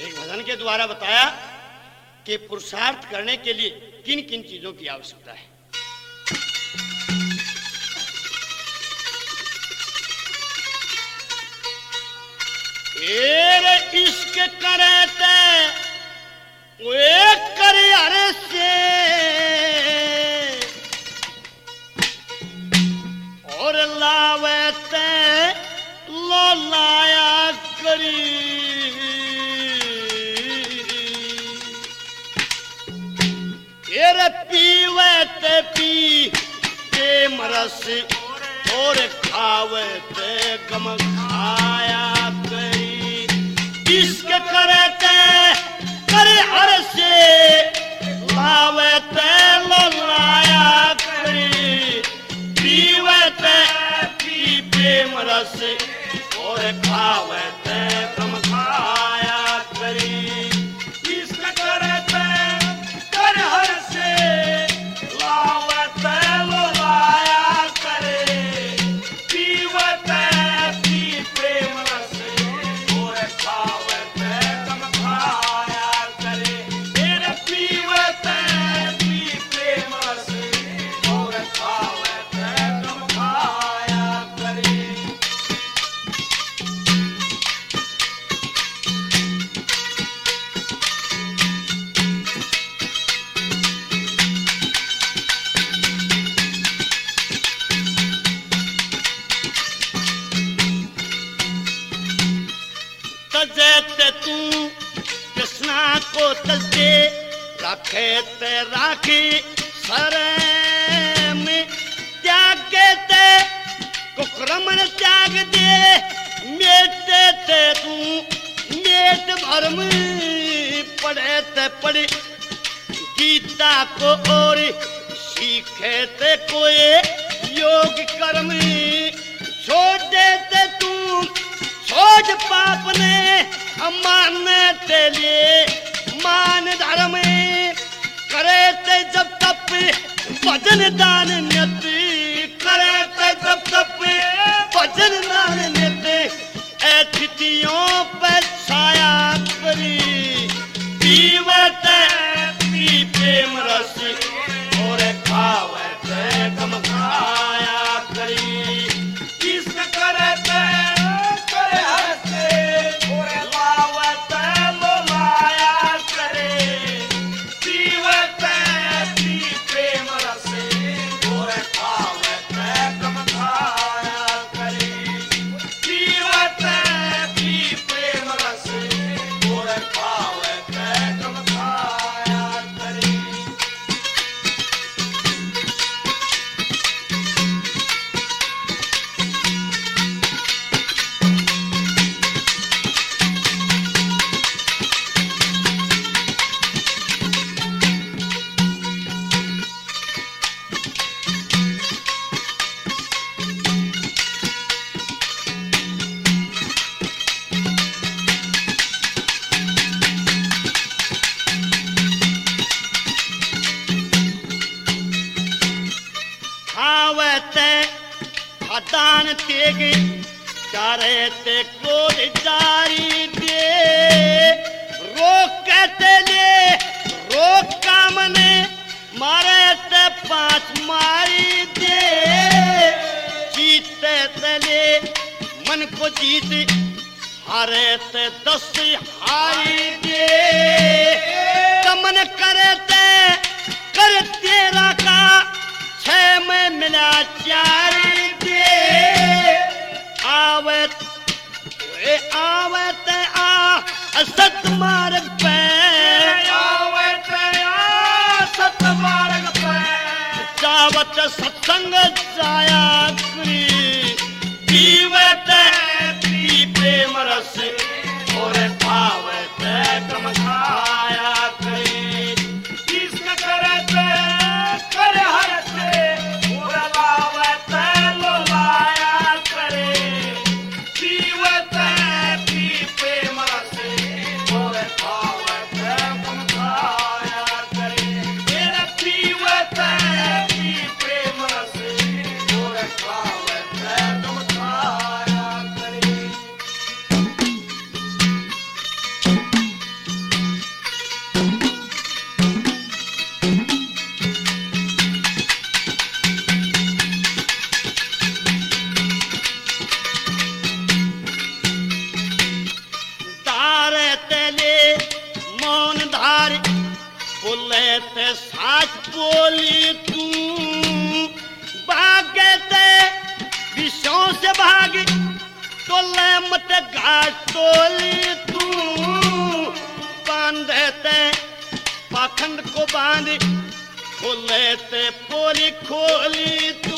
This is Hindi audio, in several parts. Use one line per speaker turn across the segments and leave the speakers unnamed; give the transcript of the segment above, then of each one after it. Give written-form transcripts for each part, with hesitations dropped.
एक भजन के द्वारा बताया कि पुरुषार्थ करने के लिए किन किन चीजों की आवश्यकता है। इश्क करते वे करे हरे से और लावते लो लाया करी पीवते पी प्रेम रस और खावते गम खाया करी। इश्क करते करे हर से लावते लो लाया करी पीवते पी प्रेम रस और खावते गम खाया करी। इश्क करते करे हर से लावते लो लाया करे पीवते पी प्रेम रस और खावते गम खाया करे। मेरे पीवते पी प्रेम रस और खावते गम खाया करे। तजते तू कृष्णा को तजते रखे ते राखी सरे में त्यागे ते कुक्रमण त्याग दे मेटे ते तू मेट भरम पढ़े ते पढ़ी गीता को और सीखे ते कोई योग कर्म छोड़ देते तू छोड़ पाप ने मान ते लिए मान धर्म करे ते जब तप भजन दान नियत करे ते जब तप भजन दान नियत ऐतिथियों पे छाया करी पीवते पी प्रेम रस और खावते गम खाया करी। इश्क करते दान तेग चारे ते क्रोध जारी दे रोक कहते ले रोक कामने मारे ते पांच मारी दे जीते तले मन को जीत हारे ते 10 हारी दे कमन करे ते कर तेरा का 6 में मिला 4 आवत आ सत मार्ग पे आवत आ सत मार्ग पे जावत सत्संग जाया करी पीवत पी प्रेम रस और खावत गम खाया करी। इश्क करते करे हर से और लावत लो लाया करे पीवत पी प्रेम रस और खावत गम खाया करे। मेरा पीवत पी प्रेम रस और तेले मौन धार बोले ते साच बोली तू भागे ते विषयों से भागी तोले मत घाट तोली तू बांधे ते पाखंड को बांध खोले ते पोली खोली तू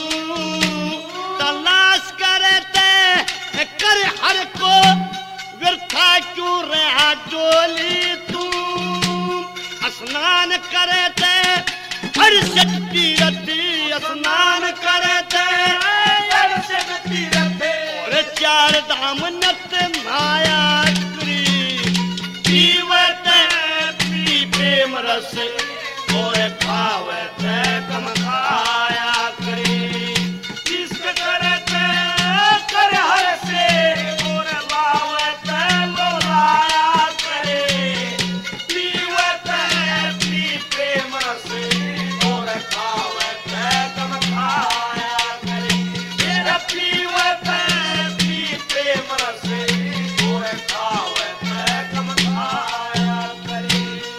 तलाश करे ते कर हर को व्यर्था क्यों रहा डोली तू स्नान करे ते हर शक्ति रथी स्नान करे ते हर शक्ति रथे और चार धाम नत माया करी जीवत पी प्रेम रस और खावत कम खाया करी इश्क करते कर हर से और लावत लोलाया करे जीवत पी प्रेम रस और खावत कम खाया करे तेरा पीवत पी प्रेम रस और खावत कम खाया करे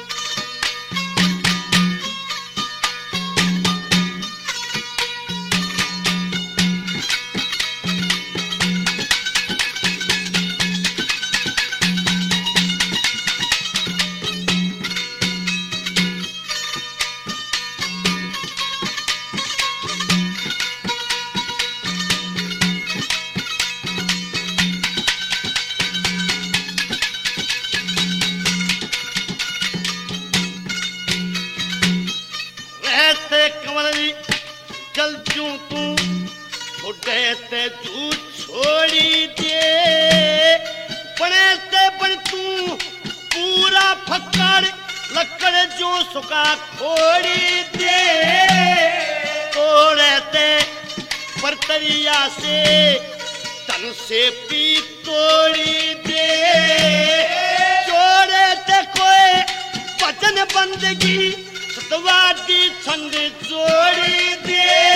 रहते कंवरी जल जू तू उड़ते तू छोड़ी दे बनते बन तू पूरा फक्कर लकड़ जो सुखा खोड़ी दे तोड़ते परतरिया से तन से पी तोड़ी दे जोड़ते कोई वचन बंदगी सतवादी छंद जोड़ी दे